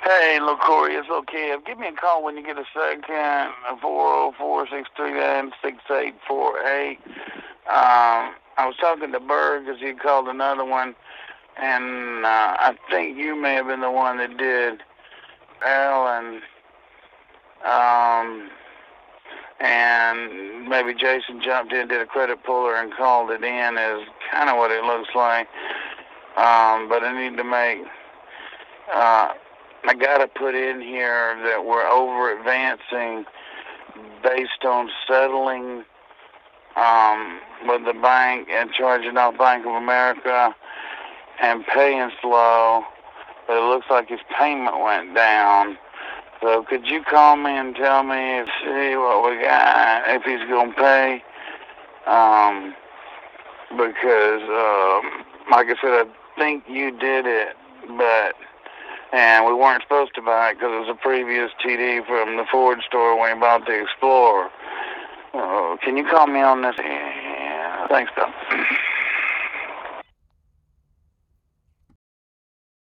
Hey, LaCory, it's okay. Give me a call when you get a second. 404-639-6848. I was talking to Berg because he called another one, and I think you may have been the one that did Al, and maybe Jason jumped in, did a credit puller, and called it in. Is kind of what it looks like. But I need to make. I gotta put in here that we're over advancing based on settling with the bank and charging off Bank of America and paying slow. But it looks like his payment went down. So could you call me and tell me see what we got, if he's gonna pay? Because like I said, I think you did it, and we weren't supposed to buy it because it was a previous TD from the Ford store when we bought the Explorer. Can you call me on this? Yeah, thanks, though.